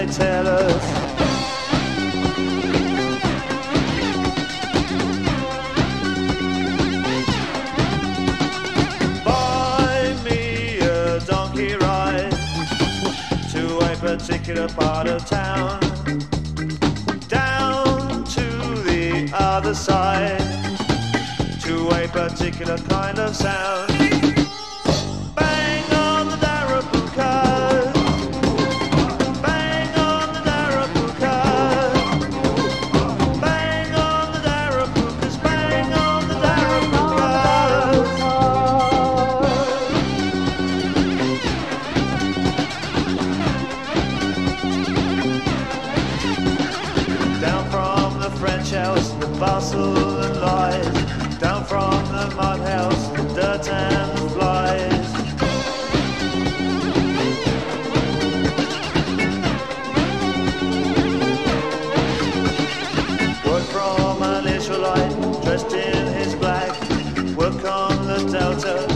they tell us. Buy me a donkey ride to a particular part of town, down to the other side, to a particular kind of sound. Bang on the Darabuka, bang on the Darabuka, bang on the Darabukas, bang on the Darabukas. Down from the French house, the bustle and lies, down from the mud house, the dirt and the flies. Word from an Israelite dressed in his black, work on the Delta,